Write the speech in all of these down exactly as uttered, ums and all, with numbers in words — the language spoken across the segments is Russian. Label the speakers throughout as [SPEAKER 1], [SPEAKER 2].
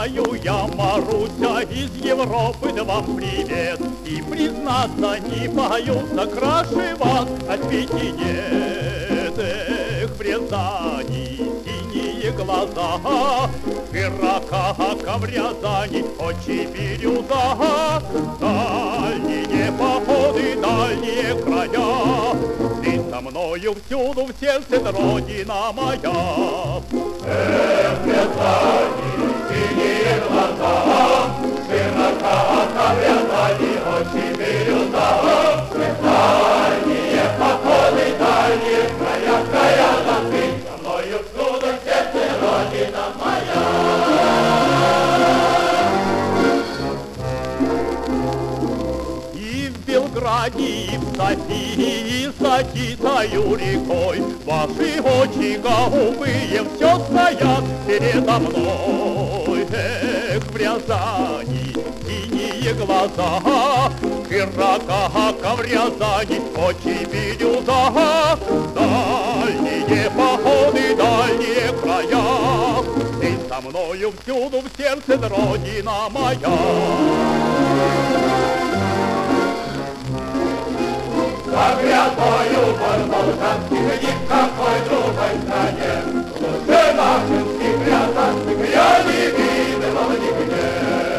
[SPEAKER 1] знаю я, Маруся, из Европы, да вам привет. И, признаться, не боюсь краше вас, а свете нет. Эх, в Рязани синие глаза, широка, как в Рязани, очи бирюза. Дальние походы, дальние края, ты со мною всюду в сердце, родина моя. Эх, в Рязани синие глаза, широка, как в Рязани, очи бирюза. Дальние походы, дальние края, края, да ты со мною всюду в сердце, родина моя. И в Белграде, и в Софии, за Китаю рекой ваши очи голубые все стоят передо мной. Эх, в Рязани синие глаза, широка, как в Рязани, очи бирюза. Дальние походы, дальние края, ты со мною всюду в сердце, родина моя. За грязою Волгоградских никакой другой стране лучше нашинских рязанских я не видывал нигде.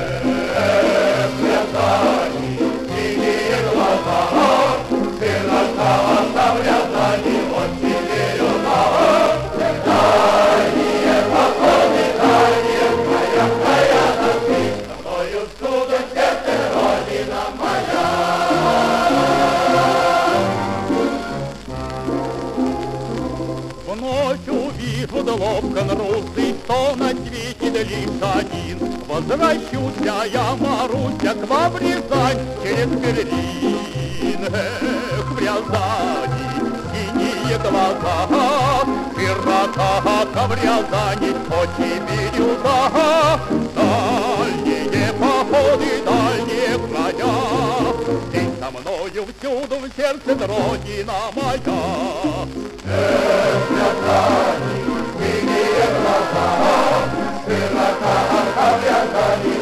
[SPEAKER 1] В Рязани синие глаза, широка, в Рязани очи бирюза. Дальние походы, дальние края, края, да ты со мною всюду в сердце, родина моя. Вновь увижу Длобкан русый, что на свете лишь один. Возвращуся я, Маруся, к вам в Рязань через Берлин. Эх, в Рязани синие глаза, широка, как в Рязани, очи бирюза. Дальние походы, дальние края, ты со мною всюду в сердце, родина моя. Эх, в Рязани синие глаза, широка, как в Рязани,